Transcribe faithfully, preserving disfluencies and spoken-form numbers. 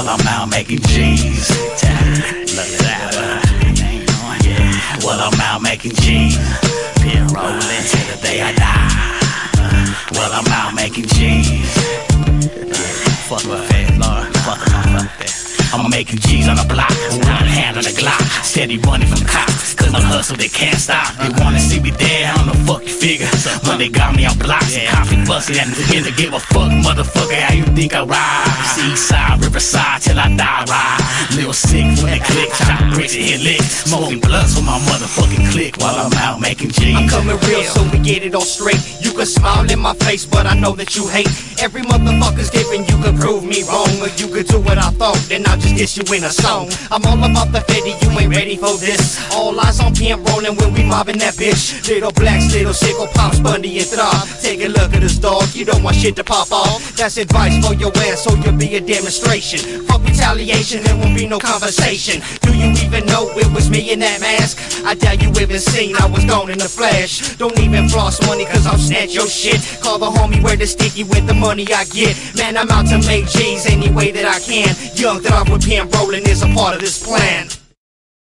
while I'm out making G's. Look at that, yeah. While I'm out making G's, been rolling till the day I die. While I'm out making G's. Fuck my fat Lord, fuck my motherfucker. I'm making G's on the block, one hand on the Glock, steady running from cops, cause my hustle they can't stop. They wanna see me dead, I don't know fuck you figure. When they got me on blocks, and coffee busting, and begin to give a fuck, motherfucker, how you think I ride? Seaside, riverside, till I die, ride. Little sick when they click, chop bricks and hit licks, smoking blunts with my motherfucking click while I'm out making G's. I'm coming real, so we get it all straight. You can smile in my face, but I know that you hate. Every motherfucker's different, you could prove me wrong, or you could do what I thought, then I'll just diss you in a song. I'm all about the fetty, you ain't ready for this. All eyes on P M rolling when we mobbing that bitch. Little blacks, little sickle pops, Bundy and Throb. Take a look at this dog, you don't want shit to pop off. That's advice for your ass, so you'll be a demonstration. Fuck retaliation, there won't be no conversation. Do you even know it was me in that mask? I doubt you even seen I was gone in the flash. Don't even floss money, cause I'll snatch your shit. Call the homie where the sticky with the money I get. Man, I'm out to make G's any way that I can. Young Thug with P M rolling is a part of this plan.